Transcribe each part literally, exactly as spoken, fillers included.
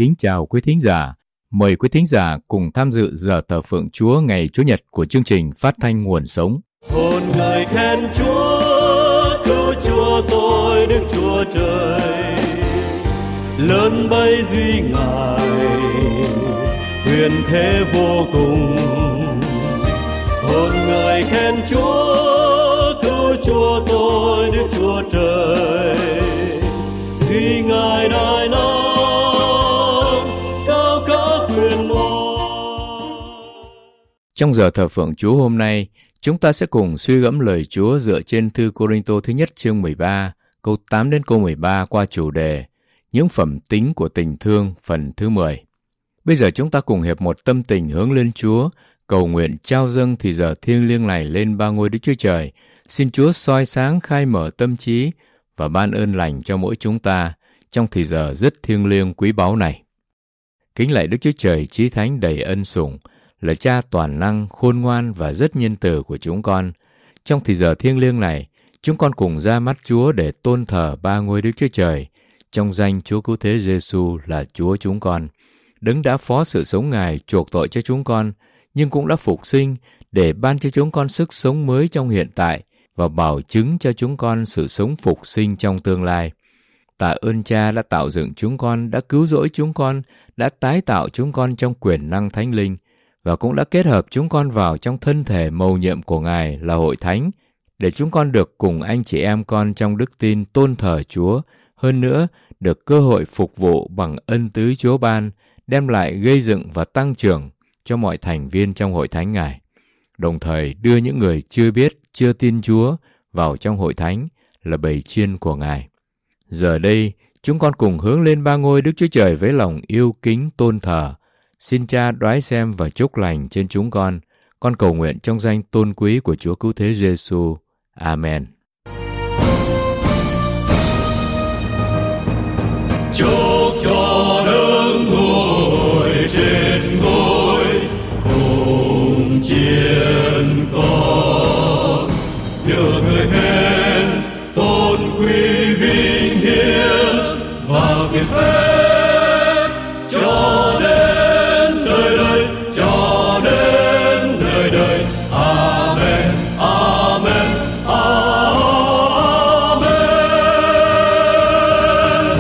kính chào quý thính giả. Mời quý thính giả cùng tham dự giờ thờ phượng Chúa ngày Chủ nhật của chương trình Phát thanh Nguồn Sống. Hồn người khen Chúa, cứu Chúa tôi Đức Chúa Trời. Lớn bấy duy Ngài, quyền thế vô cùng. Hồn người khen Chúa, cứu Chúa tôi Đức Chúa Trời. Duy Ngài đại năng, cao cả quyền môn. Trong giờ thờ phượng Chúa hôm nay, chúng ta sẽ cùng suy gẫm lời Chúa dựa trên thư Cô-rinh-tô thứ nhất chương mười ba, câu tám đến câu mười ba qua chủ đề Những phẩm tính của tình thương phần thứ mười. Bây giờ chúng ta cùng hiệp một tâm tình hướng lên Chúa, cầu nguyện trao dâng thì giờ thiêng liêng này lên ba ngôi Đức Chúa Trời. Xin Chúa soi sáng khai mở tâm trí và ban ơn lành cho mỗi chúng ta trong thì giờ rất thiêng liêng quý báu này. Kính lạy Đức Chúa Trời chí thánh đầy ân sủng, là Cha toàn năng, khôn ngoan và rất nhân từ của chúng con. Trong thì giờ thiêng liêng này, chúng con cùng ra mắt Chúa để tôn thờ ba ngôi Đức Chúa Trời, trong danh Chúa Cứu Thế Giêsu là Chúa chúng con. Đấng đã phó sự sống Ngài chuộc tội cho chúng con, nhưng cũng đã phục sinh để ban cho chúng con sức sống mới trong hiện tại và bảo chứng cho chúng con sự sống phục sinh trong tương lai. Tạ ơn Cha đã tạo dựng chúng con, đã cứu rỗi chúng con, đã tái tạo chúng con trong quyền năng Thánh Linh và cũng đã kết hợp chúng con vào trong thân thể mầu nhiệm của Ngài là Hội Thánh, để chúng con được cùng anh chị em con trong đức tin tôn thờ Chúa, hơn nữa được cơ hội phục vụ bằng ân tứ Chúa ban, đem lại gây dựng và tăng trưởng cho mọi thành viên trong Hội Thánh Ngài, đồng thời đưa những người chưa biết, chưa tin Chúa vào trong Hội Thánh là bầy chiên của Ngài. Giờ đây, chúng con cùng hướng lên ba ngôi Đức Chúa Trời với lòng yêu kính tôn thờ. Xin Cha đoái xem và chúc lành trên chúng con. Con cầu nguyện trong danh tôn quý của Chúa Cứu Thế Giêsu. Amen. Chúc cho đấng ngồi trên ngôi cùng chiến con, được người khen tôn quý vinh hiển và kiệt phép cho đến đời đời, cho đến đời đời. Amen, amen, amen.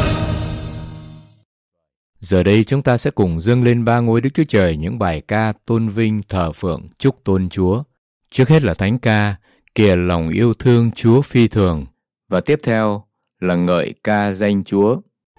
Giờ đây chúng ta sẽ cùng dâng lên ba ngôi Đức Chúa Trời những bài ca tôn vinh thờ phượng chúc tôn Chúa. Trước hết là thánh ca Kìa lòng yêu thương Chúa phi thường, và tiếp theo là ngợi ca danh Chúa.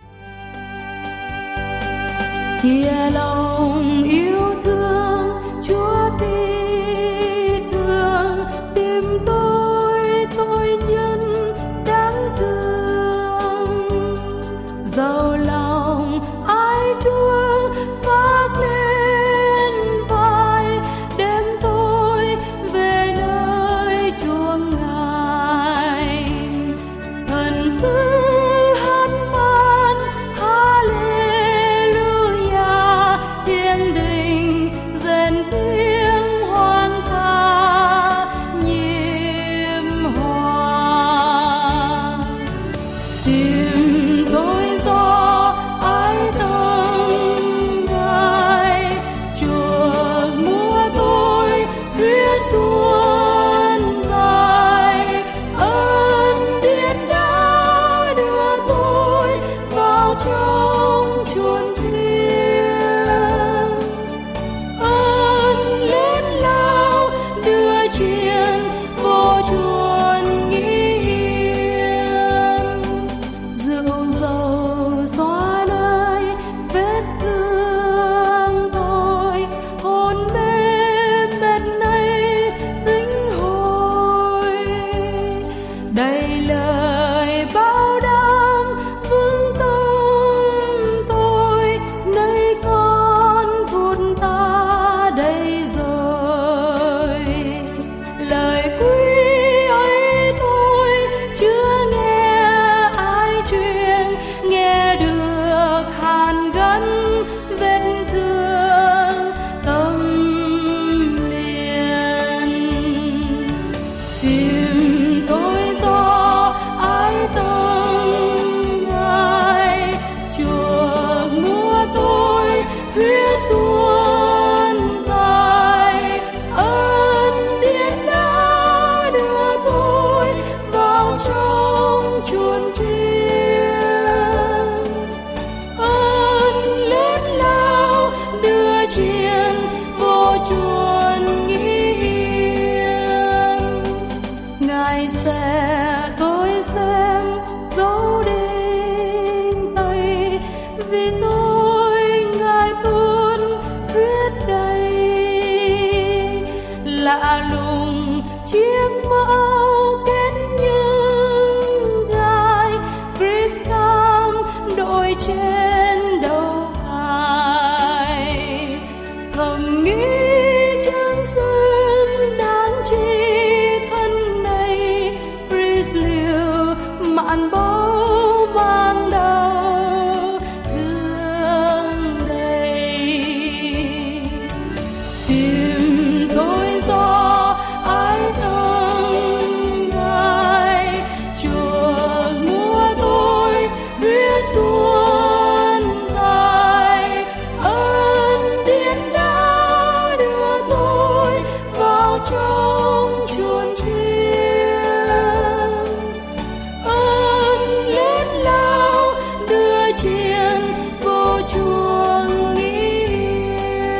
Kìa lòng yêu thương Chúa phi thường, tìm tôi tội nhân đáng thương. Giàu lòng ai Chúa vác lên vai, đem tôi về nơi Chúa Ngài. Thần sứ hát vang Hallelujah, tiếng đầy lạ lùng chiếc mão kết những gai. Christ come đội trên đầu Ngài, thầm nghĩ chân sinh đáng chi thân này. Christ liều mạn báu ban đầu thương đầy. Tìm tôi do ai thương Ngài, chuộc mua tôi huyết tuôn dài. Ơn điên đã đưa tôi vào trong chuồn chiên. Ơn lớn lao đưa chiên vô chuồng yên.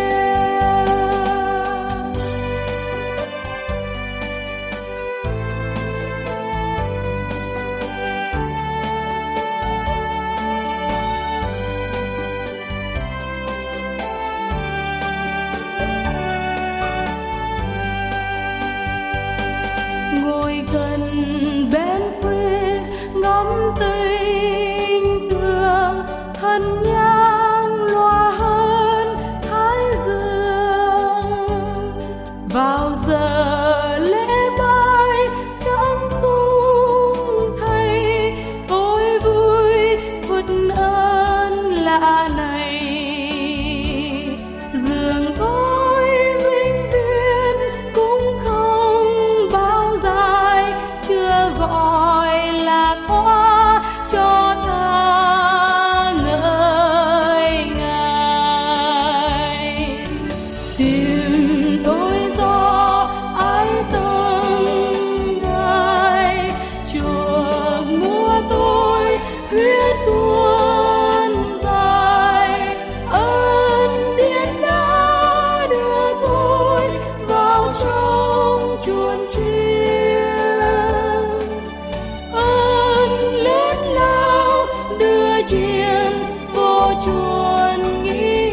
Ngồi gần bên Christ ngắm tình thương, thân nhang loa hơn thái dương. Vào giờ lễ bái cảm xúc thay, tôi vui vượt ơn lạ này. Dường tôi vĩnh viễn cũng không bao dài, chưa gọi là qua cho ta ngợi Ngài. Tìm tôi do ai từng Ngài, chuộc mua tôi huyết tuôn dài. Ơn điên đã đưa tôi vào trong chuồn chiên. Ơn lớn lao đưa chiên vô chuồn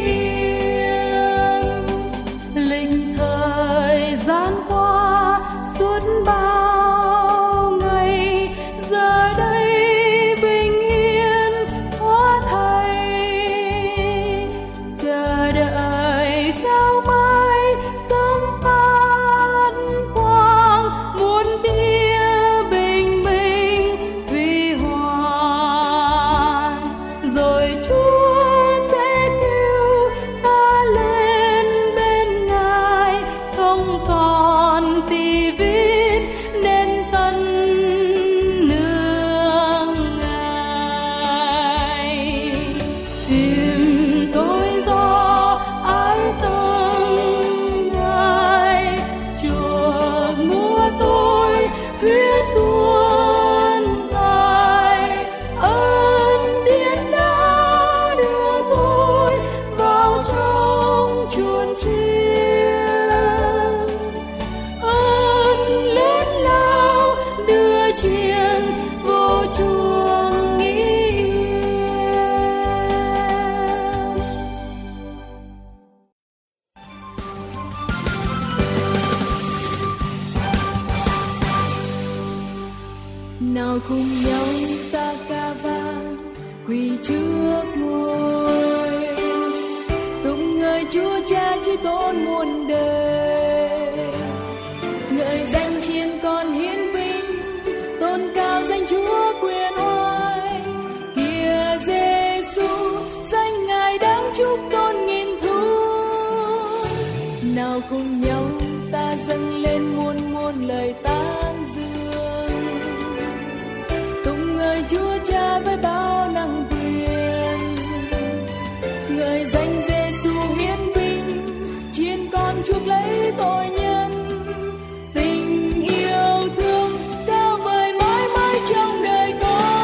yên. Lịch thời gian qua suốt bao ngày, giờ đây bình yên hóa thay. Chờ đợi sao mai sớm phát quang, muôn tia bình minh huy hoàng. Rồi Chúa sẽ kêu ta lên bên Ngài, không còn tì vết nên tân nương Ngài. Tìm tôi do ai từng Ngài, chuộc mua tôi huyết tuôn dài. Ơn điên đã đưa tôi vào trong chuồn chiên. Ơn lớn lao đưa chiên vô chuồng yên. Nào cùng nhau ta ca vang quỳ trước ngôi, tung ngợi Chúa Cha chí tôn muôn đời. Ngợi danh chiên con hiến vinh, tôn cao danh Chúa quyền oai. Kìa Giêsu danh Ngài đáng chúc tôn nghìn thu. Nào cùng nhau ta dâng lên muôn muôn lời tán dương, tung ngợi Chúa Cha với bao năng quyền. Ngợi danh Giêsu hiến vinh, chiên con chuộc lấy tội nhân. Tình yêu thương cao vời mãi mãi trong đời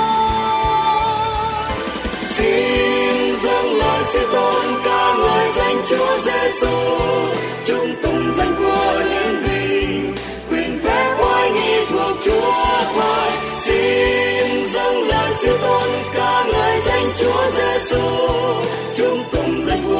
con. Xin dâng lời sĩ tôn ca ngợi danh Chúa Giêsu, chúng tung danh vua hiển vinh, quyền phép oai nghi thuộc Chúa Christ. Xin dâng lời sĩ tôn ca ngợi danh Chúa Giêsu, chúng tung danh vua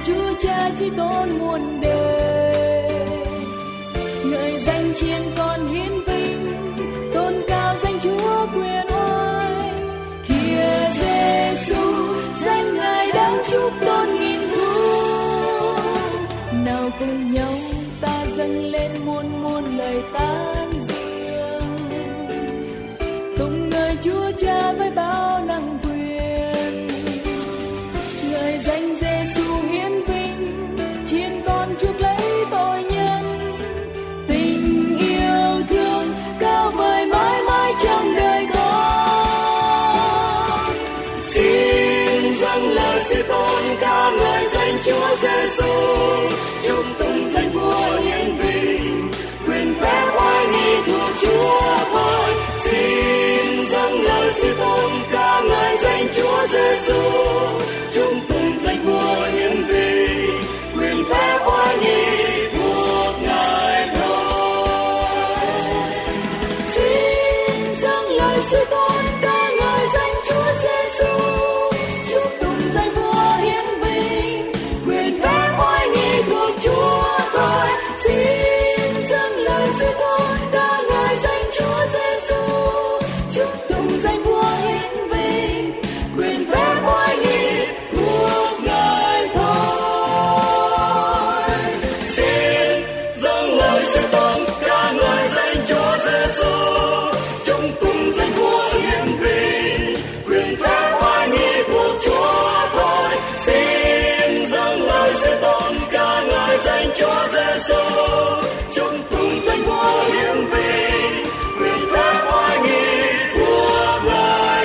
Chúa Cha chí tôn muôn đời. Ngợi danh chiên con hiến vinh, tôn cao danh Chúa quyền oai. Kìa Giêsu, danh Ngài đáng chúc tôn nghìn thu. Nào cùng nhau ta dâng lên muôn muôn lời tán dương, tung ngợi Chúa Cha với bao năng quyền. Ngợi danh Giêsu hiến vinh, chiên con chuộc lấy tội nhân. Tình yêu thương cao vời mãi mãi trong đời con. Xin dâng lời sư tôn ca ngợi danh Chúa Giêsu, chúc tụng danh Vua hiển vinh, quyền phép oai nghi thuộc Chúa thôi. Xin dâng lời sư tôn ca ngợi danh Chúa Giêsu, chúc tụng danh Vua hiển vinh, quyền phép oai nghi thuộc Ngài thôi. Xin dâng lời sư tôn ca ngợi danh Chúa Giêsu, chúc tụng danh Vua hiển vinh, quyền phép oai nghi thuộc Chúa thôi. Xin dâng lời sư tôn ca ngợi danh Chúa Giêsu, chúc tụng danh Vua hiển vinh, quyền phép oai nghi thuộc Ngài thôi. Xin dâng lời sư tôn ca ngợi danh Chúa Giêsu, chúc tụng danh Vua hiển vinh, quyền phép oai nghi thuộc Chúa thôi. Xin dâng lời sư tôn ca ngợi danh Chúa Giêsu, chúc tụng danh Vua hiển vinh, quyền phép oai nghi thuộc Ngài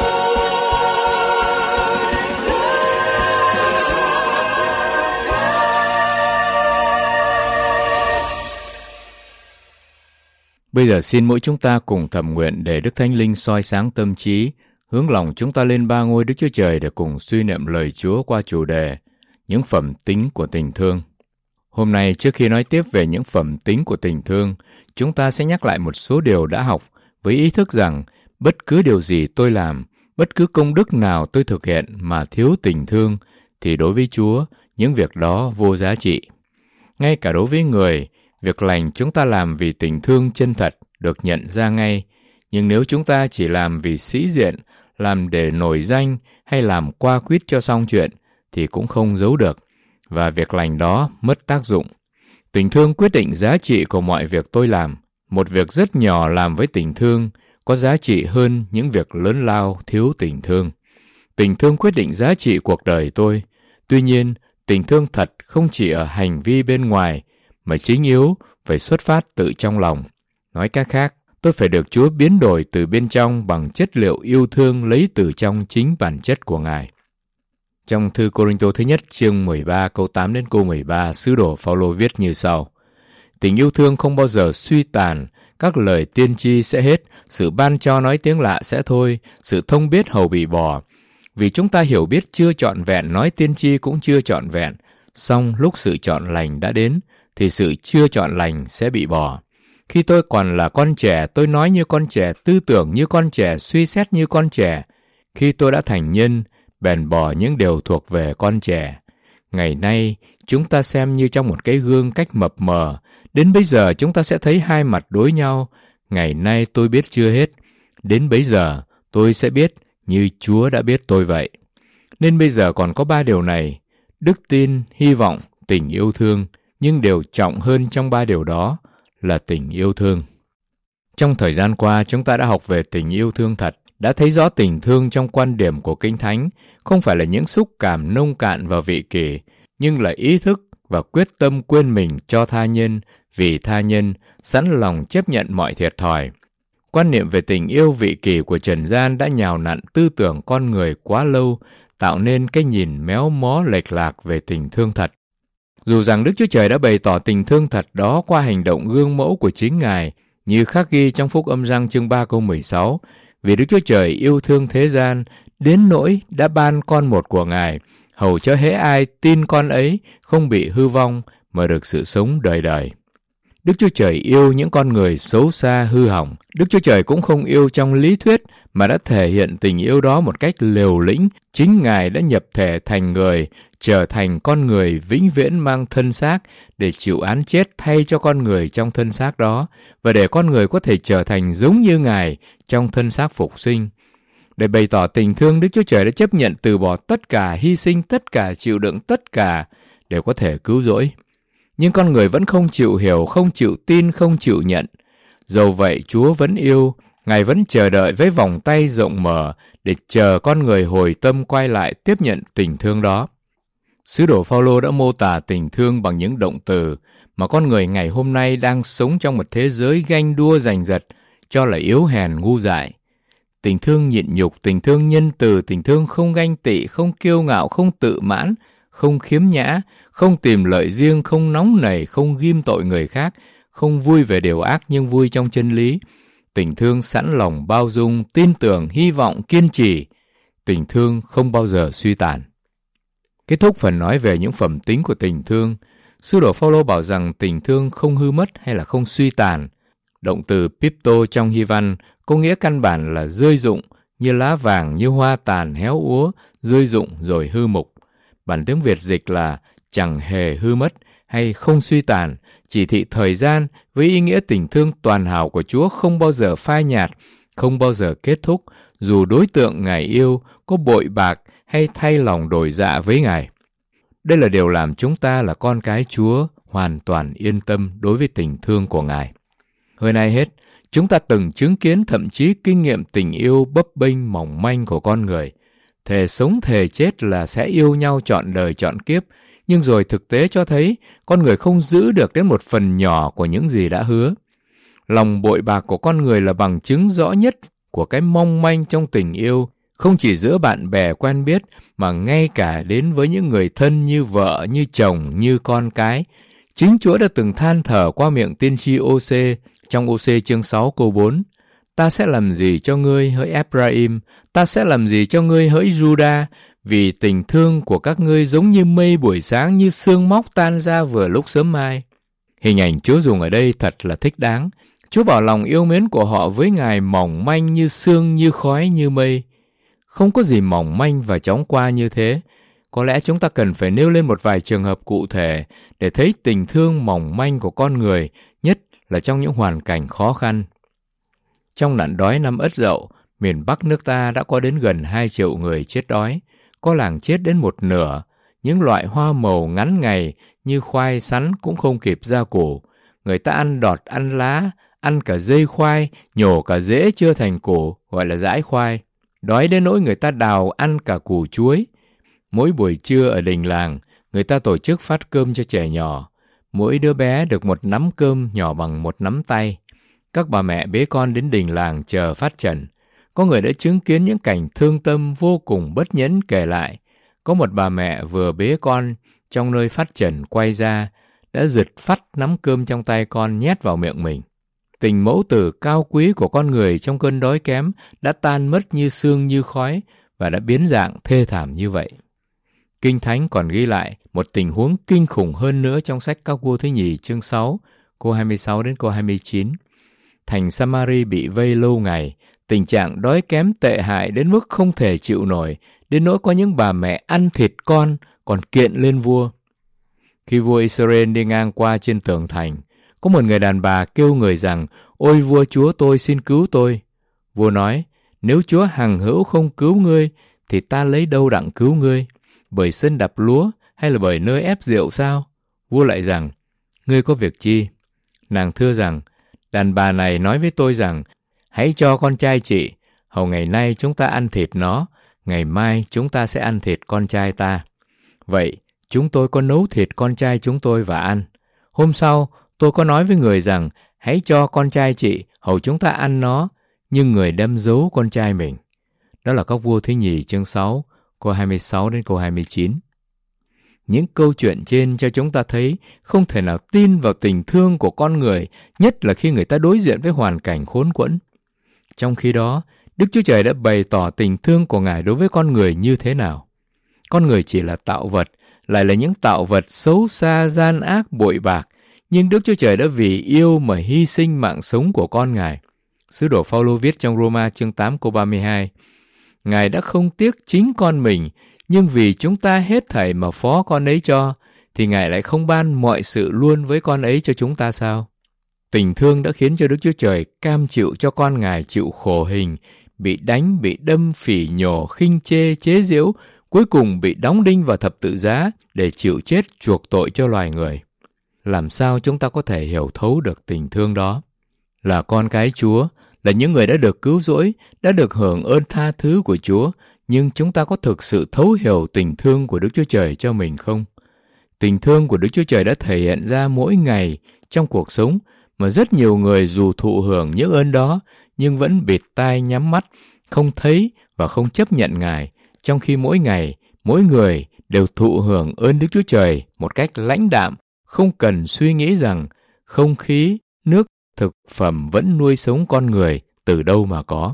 Bây giờ xin mỗi chúng ta cùng thầm nguyện để Đức Thánh Linh soi sáng tâm trí, hướng lòng chúng ta lên ba ngôi Đức Chúa Trời để cùng suy niệm lời Chúa qua chủ đề những phẩm tính của tình thương. Hôm nay, trước khi nói tiếp về những phẩm tính của tình thương, chúng ta sẽ nhắc lại một số điều đã học với ý thức rằng bất cứ điều gì tôi làm, bất cứ công đức nào tôi thực hiện mà thiếu tình thương, thì đối với Chúa, những việc đó vô giá trị. Ngay cả đối với người, việc lành chúng ta làm vì tình thương chân thật được nhận ra ngay, nhưng nếu chúng ta chỉ làm vì sĩ diện, làm để nổi danh hay làm qua quýt cho xong chuyện, thì cũng không giấu được, và việc lành đó mất tác dụng. Tình thương quyết định giá trị của mọi việc tôi làm. Một việc rất nhỏ làm với tình thương có giá trị hơn những việc lớn lao thiếu tình thương. Tình thương quyết định giá trị cuộc đời tôi. Tuy nhiên, tình thương thật không chỉ ở hành vi bên ngoài, mà chính yếu phải xuất phát từ trong lòng. Nói cách khác, tôi phải được Chúa biến đổi từ bên trong bằng chất liệu yêu thương lấy từ trong chính bản chất của Ngài. Trong thư Cô-rinh-tô thứ nhất chương mười ba câu tám đến câu mười ba, sứ đồ Phao-lô viết như sau: Tình yêu thương không bao giờ suy tàn, các lời tiên tri sẽ hết, sự ban cho nói tiếng lạ sẽ thôi, sự thông biết hầu bị bỏ. Vì chúng ta hiểu biết chưa trọn vẹn, nói tiên tri cũng chưa trọn vẹn, song lúc sự trọn lành đã đến, thì sự chưa trọn lành sẽ bị bỏ. Khi tôi còn là con trẻ, tôi nói như con trẻ, tư tưởng như con trẻ, suy xét như con trẻ. Khi tôi đã thành nhân, bèn bỏ những điều thuộc về con trẻ. Ngày nay, chúng ta xem như trong một cái gương cách mập mờ. Đến bây giờ chúng ta sẽ thấy hai mặt đối nhau. Ngày nay tôi biết chưa hết. Đến bây giờ tôi sẽ biết như Chúa đã biết tôi vậy. Nên bây giờ còn có ba điều này: đức tin, hy vọng, tình yêu thương. Nhưng điều trọng hơn trong ba điều đó là tình yêu thương. Trong thời gian qua, chúng ta đã học về tình yêu thương thật, đã thấy rõ tình thương trong quan điểm của Kinh Thánh không phải là những xúc cảm nông cạn và vị kỷ, nhưng là ý thức và quyết tâm quên mình cho tha nhân, vì tha nhân, sẵn lòng chấp nhận mọi thiệt thòi. Quan niệm về tình yêu vị kỷ của trần gian đã nhào nặn tư tưởng con người quá lâu, tạo nên cái nhìn méo mó lệch lạc về tình thương thật. Dù rằng Đức Chúa Trời đã bày tỏ tình thương thật đó qua hành động gương mẫu của chính Ngài, như khắc ghi trong Phúc Âm Giăng chương ba câu mười sáu, vì Đức Chúa Trời yêu thương thế gian, đến nỗi đã ban con một của Ngài, hầu cho hễ ai tin con ấy không bị hư vong mà được sự sống đời đời. Đức Chúa Trời yêu những con người xấu xa hư hỏng. Đức Chúa Trời cũng không yêu trong lý thuyết mà đã thể hiện tình yêu đó một cách liều lĩnh. Chính Ngài đã nhập thể thành người, trở thành con người vĩnh viễn mang thân xác để chịu án chết thay cho con người trong thân xác đó, và để con người có thể trở thành giống như Ngài trong thân xác phục sinh. Để bày tỏ tình thương, Đức Chúa Trời đã chấp nhận từ bỏ tất cả, hy sinh tất cả, chịu đựng tất cả để có thể cứu rỗi. Nhưng con người vẫn không chịu hiểu, không chịu tin, không chịu nhận. Dầu vậy, Chúa vẫn yêu, Ngài vẫn chờ đợi với vòng tay rộng mở để chờ con người hồi tâm quay lại tiếp nhận tình thương đó. Sứ đồ Phao-lô đã mô tả tình thương bằng những động từ mà con người ngày hôm nay đang sống trong một thế giới ganh đua giành giật, cho là yếu hèn ngu dại. Tình thương nhịn nhục, tình thương nhân từ, tình thương không ganh tị, không kiêu ngạo, không tự mãn, không khiếm nhã, không tìm lợi riêng, không nóng nảy, không ghim tội người khác, không vui về điều ác nhưng vui trong chân lý. Tình thương sẵn lòng bao dung, tin tưởng, hy vọng, kiên trì. Tình thương không bao giờ suy tàn. Kết thúc phần nói về những phẩm tính của tình thương, sứ đồ Phao-lô bảo rằng tình thương không hư mất hay là không suy tàn. Động từ pipto trong Hy văn có nghĩa căn bản là rơi rụng, như lá vàng, như hoa tàn héo úa, rơi rụng rồi hư mục. Bản tiếng Việt dịch là chẳng hề hư mất hay không suy tàn, chỉ thị thời gian với ý nghĩa tình thương toàn hảo của Chúa không bao giờ phai nhạt, không bao giờ kết thúc, dù đối tượng Ngài yêu có bội bạc hay thay lòng đổi dạ với Ngài. Đây là điều làm chúng ta là con cái Chúa hoàn toàn yên tâm đối với tình thương của Ngài. Hơn ai hết, chúng ta từng chứng kiến, thậm chí kinh nghiệm tình yêu bấp bênh mỏng manh của con người. Thề sống thề chết là sẽ yêu nhau trọn đời trọn kiếp, nhưng rồi thực tế cho thấy con người không giữ được đến một phần nhỏ của những gì đã hứa. Lòng bội bạc của con người là bằng chứng rõ nhất của cái mong manh trong tình yêu, không chỉ giữa bạn bè quen biết mà ngay cả đến với những người thân như vợ, như chồng, như con cái. Chính Chúa đã từng than thở qua miệng tiên tri Ô-sê trong Ô-sê chương sáu câu bốn. Ta sẽ làm gì cho ngươi hỡi Ephraim, ta sẽ làm gì cho ngươi hỡi Judah, vì tình thương của các ngươi giống như mây buổi sáng, như sương móc tan ra vừa lúc sớm mai. Hình ảnh Chúa dùng ở đây thật là thích đáng. Chúa bảo lòng yêu mến của họ với Ngài mỏng manh như sương, như khói, như mây. Không có gì mỏng manh và chóng qua như thế. Có lẽ chúng ta cần phải nêu lên một vài trường hợp cụ thể để thấy tình thương mỏng manh của con người, nhất là trong những hoàn cảnh khó khăn. Trong nạn đói năm Ất Dậu, miền Bắc nước ta đã có đến gần hai triệu người chết đói, có làng chết đến một nửa. Những loại hoa màu ngắn ngày như khoai sắn cũng không kịp ra củ. Người ta ăn đọt, ăn lá, ăn cả dây khoai, nhổ cả rễ chưa thành củ, gọi là dãi khoai. Đói đến nỗi người ta đào ăn cả củ chuối. Mỗi buổi trưa ở đình làng, người ta tổ chức phát cơm cho trẻ nhỏ. Mỗi đứa bé được một nắm cơm nhỏ bằng một nắm tay. Các bà mẹ bế con đến đình làng chờ phát trần. Có người đã chứng kiến những cảnh thương tâm vô cùng bất nhẫn kể lại. Có một bà mẹ vừa bế con trong nơi phát trần quay ra, đã giật phắt nắm cơm trong tay con nhét vào miệng mình. Tình mẫu tử cao quý của con người trong cơn đói kém đã tan mất như sương như khói và đã biến dạng thê thảm như vậy. Kinh Thánh còn ghi lại một tình huống kinh khủng hơn nữa trong sách Các Vua thứ nhì chương sáu, câu hai mươi sáu đến câu hai mươi chín. Thành Samari bị vây lâu ngày, tình trạng đói kém tệ hại đến mức không thể chịu nổi, đến nỗi có những bà mẹ ăn thịt con còn kiện lên vua. Khi vua Israel đi ngang qua trên tường thành, có một người đàn bà kêu người rằng: "Ôi vua chúa tôi, xin cứu tôi." Vua nói: "Nếu Chúa hằng hữu không cứu ngươi, thì ta lấy đâu đặng cứu ngươi? Bởi sân đập lúa hay là bởi nơi ép rượu sao?" Vua lại rằng: "Ngươi có việc chi?" Nàng thưa rằng: "Đàn bà này nói với tôi rằng, hãy cho con trai chị, hầu ngày nay chúng ta ăn thịt nó, ngày mai chúng ta sẽ ăn thịt con trai ta. Vậy chúng tôi có nấu thịt con trai chúng tôi và ăn. Hôm sau tôi có nói với người rằng, hãy cho con trai chị, hầu chúng ta ăn nó, nhưng người đem giấu con trai mình." Đó là Các Vua thứ nhì chương sáu, câu hai mươi sáu đến câu hai mươi chín. Những câu chuyện trên cho chúng ta thấy không thể nào tin vào tình thương của con người, nhất là khi người ta đối diện với hoàn cảnh khốn quẫn. Trong khi đó, Đức Chúa Trời đã bày tỏ tình thương của Ngài đối với con người như thế nào? Con người chỉ là tạo vật, lại là những tạo vật xấu xa, gian ác, bội bạc, nhưng Đức Chúa Trời đã vì yêu mà hy sinh mạng sống của con Ngài. Sứ đồ Phao-lô viết trong Roma chương tám câu ba mươi hai, Ngài đã không tiếc chính con mình, nhưng vì chúng ta hết thảy mà phó con ấy cho, thì Ngài lại không ban mọi sự luôn với con ấy cho chúng ta sao? Tình thương đã khiến cho Đức Chúa Trời cam chịu cho con Ngài chịu khổ hình, bị đánh, bị đâm, phỉ nhổ, khinh chê, chế giễu, cuối cùng bị đóng đinh vào thập tự giá để chịu chết chuộc tội cho loài người. Làm sao chúng ta có thể hiểu thấu được tình thương đó? Là con cái Chúa, là những người đã được cứu rỗi, đã được hưởng ơn tha thứ của Chúa, nhưng chúng ta có thực sự thấu hiểu tình thương của Đức Chúa Trời cho mình không? Tình thương của Đức Chúa Trời đã thể hiện ra mỗi ngày trong cuộc sống, mà rất nhiều người dù thụ hưởng những ơn đó, nhưng vẫn bịt tai nhắm mắt, không thấy và không chấp nhận Ngài, trong khi mỗi ngày, mỗi người đều thụ hưởng ơn Đức Chúa Trời một cách lãnh đạm, không cần suy nghĩ rằng không khí, nước, thực phẩm vẫn nuôi sống con người từ đâu mà có.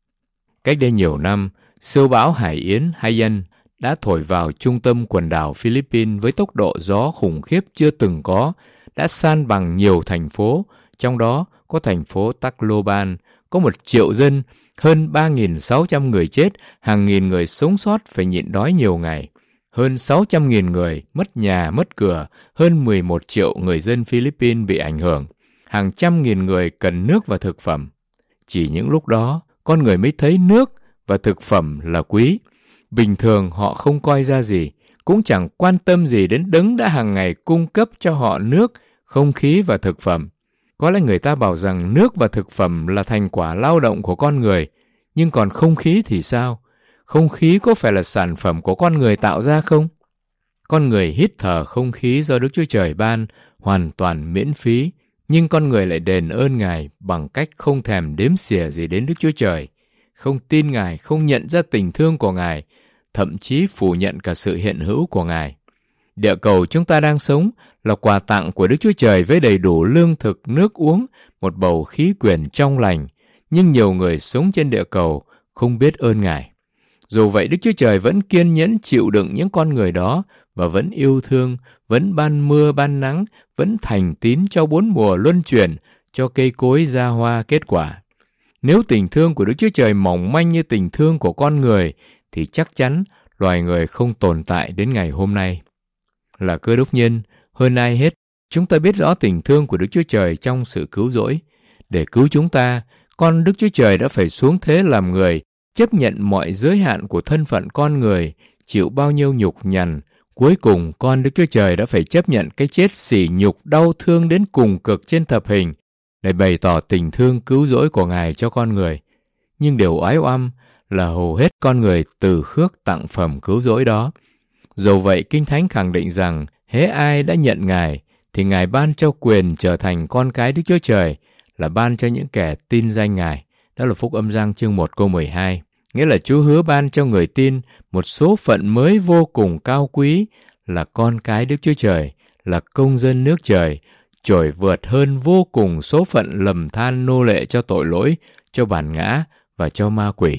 Cách đây nhiều năm, siêu bão Hải Yến Haiyan đã thổi vào trung tâm quần đảo Philippines với tốc độ gió khủng khiếp chưa từng có, đã san bằng nhiều thành phố, trong đó có thành phố Tacloban, có một triệu dân, hơn ba nghìn sáu trăm người chết, hàng nghìn người sống sót phải nhịn đói nhiều ngày. Hơn sáu trăm nghìn người mất nhà, mất cửa, hơn mười một triệu người dân Philippines bị ảnh hưởng. Hàng trăm nghìn người cần nước và thực phẩm. Chỉ những lúc đó, con người mới thấy nước và thực phẩm là quý. Bình thường họ không coi ra gì, cũng chẳng quan tâm gì đến Đấng đã hàng ngày cung cấp cho họ nước, không khí và thực phẩm. Có lẽ người ta bảo rằng nước và thực phẩm là thành quả lao động của con người, nhưng còn không khí thì sao? Không khí có phải là sản phẩm của con người tạo ra không? Con người hít thở không khí do Đức Chúa Trời ban, hoàn toàn miễn phí, nhưng con người lại đền ơn Ngài bằng cách không thèm đếm xỉa gì đến Đức Chúa Trời, không tin Ngài, không nhận ra tình thương của Ngài, thậm chí phủ nhận cả sự hiện hữu của Ngài. Địa cầu chúng ta đang sống là quà tặng của Đức Chúa Trời với đầy đủ lương thực, nước uống, một bầu khí quyển trong lành, nhưng nhiều người sống trên địa cầu không biết ơn Ngài. Dù vậy, Đức Chúa Trời vẫn kiên nhẫn chịu đựng những con người đó và vẫn yêu thương, vẫn ban mưa ban nắng, vẫn thành tín cho bốn mùa luân chuyển, cho cây cối ra hoa kết quả. Nếu tình thương của Đức Chúa Trời mỏng manh như tình thương của con người, thì chắc chắn loài người không tồn tại đến ngày hôm nay. Là Cơ Đốc nhân, hơn ai hết, chúng ta biết rõ tình thương của Đức Chúa Trời trong sự cứu rỗi. Để cứu chúng ta, con Đức Chúa Trời đã phải xuống thế làm người, chấp nhận mọi giới hạn của thân phận con người, chịu bao nhiêu nhục nhằn. Cuối cùng, con Đức Chúa Trời đã phải chấp nhận cái chết sỉ nhục đau thương đến cùng cực trên thập hình, để bày tỏ tình thương cứu rỗi của Ngài cho con người. Nhưng điều oái oăm là hầu hết con người từ khước tặng phẩm cứu rỗi đó. Dầu vậy, Kinh Thánh khẳng định rằng hễ ai đã nhận Ngài, thì Ngài ban cho quyền trở thành con cái Đức Chúa Trời, là ban cho những kẻ tin danh Ngài. Đó là Phúc Âm Giăng chương một câu mười hai. Nghĩa là Chúa hứa ban cho người tin một số phận mới vô cùng cao quý, là con cái Đức Chúa Trời, là công dân nước trời, trội vượt hơn vô cùng số phận lầm than nô lệ cho tội lỗi, cho bản ngã và cho ma quỷ.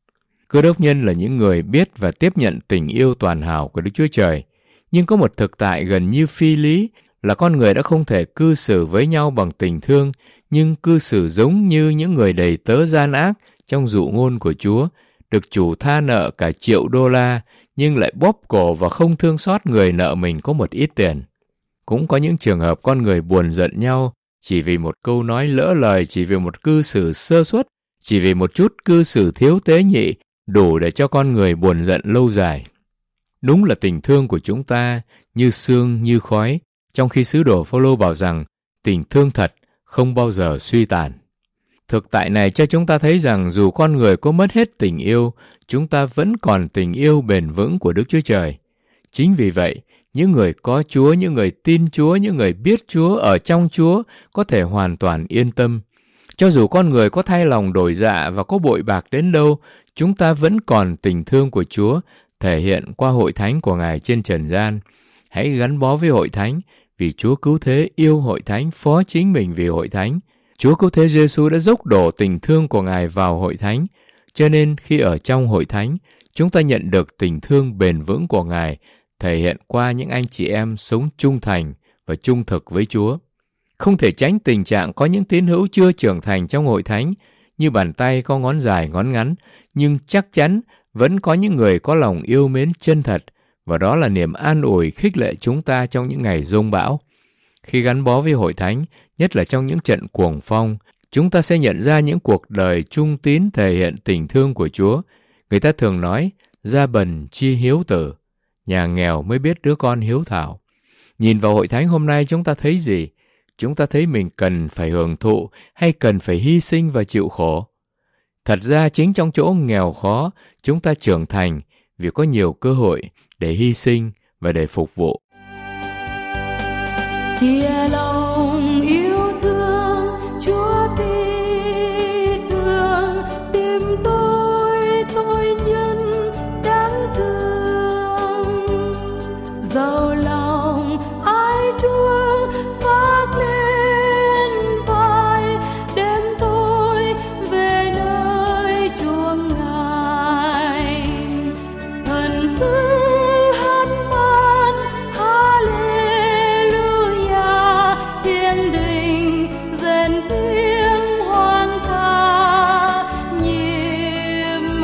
Cơ đốc nhân là những người biết và tiếp nhận tình yêu toàn hảo của Đức Chúa Trời, nhưng có một thực tại gần như phi lý là con người đã không thể cư xử với nhau bằng tình thương, nhưng cư xử giống như những người đầy tớ gian ác trong dụ ngôn của Chúa, được chủ tha nợ cả triệu đô la, nhưng lại bóp cổ và không thương xót người nợ mình có một ít tiền. Cũng có những trường hợp con người buồn giận nhau chỉ vì một câu nói lỡ lời, chỉ vì một cư xử sơ suất, chỉ vì một chút cư xử thiếu tế nhị, đủ để cho con người buồn giận lâu dài. Đúng là tình thương của chúng ta như sương như khói, trong khi sứ đồ Phao-lô bảo rằng tình thương thật không bao giờ suy tàn. Thực tại này cho chúng ta thấy rằng dù con người có mất hết tình yêu, chúng ta vẫn còn tình yêu bền vững của Đức Chúa Trời. Chính vì vậy, những người có Chúa, những người tin Chúa, những người biết Chúa ở trong Chúa có thể hoàn toàn yên tâm. Cho dù con người có thay lòng đổi dạ và có bội bạc đến đâu, chúng ta vẫn còn tình thương của Chúa thể hiện qua hội thánh của Ngài trên trần gian. Hãy gắn bó với hội thánh, vì Chúa cứu thế yêu hội thánh, phó chính mình vì hội thánh. Chúa cứu thế Giêsu đã dốc đổ tình thương của Ngài vào hội thánh. Cho nên khi ở trong hội thánh, chúng ta nhận được tình thương bền vững của Ngài, thể hiện qua những anh chị em sống trung thành và trung thực với Chúa. Không thể tránh tình trạng có những tín hữu chưa trưởng thành trong hội thánh, như bàn tay có ngón dài ngón ngắn, nhưng chắc chắn vẫn có những người có lòng yêu mến chân thật, và đó là niềm an ủi khích lệ chúng ta trong những ngày giông bão. Khi gắn bó với hội thánh, nhất là trong những trận cuồng phong, chúng ta sẽ nhận ra những cuộc đời trung tín thể hiện tình thương của Chúa. Người ta thường nói, gia bần chi hiếu tử, nhà nghèo mới biết đứa con hiếu thảo. Nhìn vào hội thánh hôm nay chúng ta thấy gì? Chúng ta thấy mình cần phải hưởng thụ hay cần phải hy sinh và chịu khổ? Thật ra chính trong chỗ nghèo khó, chúng ta trưởng thành vì có nhiều cơ hội để hy sinh và để phục vụ. Kia lòng yêu thương Chúa phi thường, tìm tôi tội nhân đáng thương. Giàu lòng ai Chúa vác lên vai, đem tôi về nơi Chúa ngài. Thần sứ hát man Hallelujah, thiên đình rền tiếng hoan ca nhiệm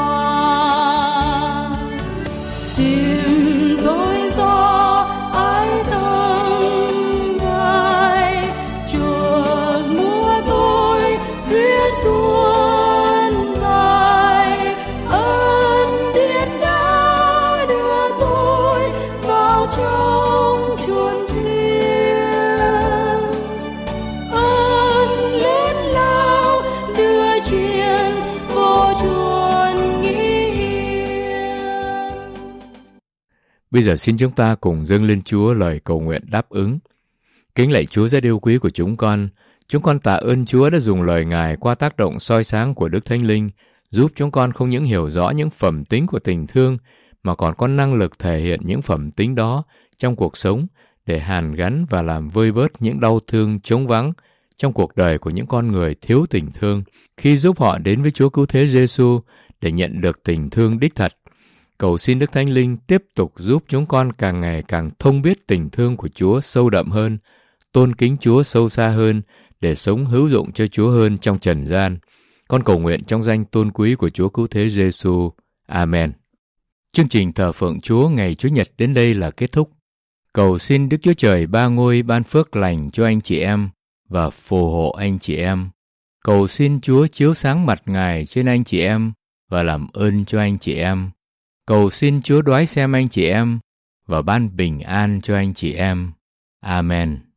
hòa. Tìm tôi do ai tâm ngài, chuộc mua tôi huyết tuôn dài. Ơn điên đã đưa tôi vào trong chuông chiên, ơn lớn lao đưa chiên vô chuông nghỉ yên. Bây giờ xin chúng ta cùng dâng lên Chúa lời cầu nguyện đáp ứng. Kính lạy Chúa rất yêu quý của chúng con, chúng con tạ ơn Chúa đã dùng lời Ngài qua tác động soi sáng của Đức Thánh Linh, giúp chúng con không những hiểu rõ những phẩm tính của tình thương, mà còn có năng lực thể hiện những phẩm tính đó trong cuộc sống để hàn gắn và làm vơi bớt những đau thương trống vắng trong cuộc đời của những con người thiếu tình thương, khi giúp họ đến với Chúa Cứu Thế Giêsu để nhận được tình thương đích thật. Cầu xin Đức Thánh Linh tiếp tục giúp chúng con càng ngày càng thông biết tình thương của Chúa sâu đậm hơn, tôn kính Chúa sâu xa hơn, để sống hữu dụng cho Chúa hơn trong trần gian. Con cầu nguyện trong danh tôn quý của Chúa Cứu Thế Giêsu. Amen. Chương trình thờ phượng Chúa ngày Chủ nhật đến đây là kết thúc. Cầu xin Đức Chúa Trời ba ngôi ban phước lành cho anh chị em và phù hộ anh chị em. Cầu xin Chúa chiếu sáng mặt Ngài trên anh chị em và làm ơn cho anh chị em. Cầu xin Chúa đoái xem anh chị em và ban bình an cho anh chị em. Amen.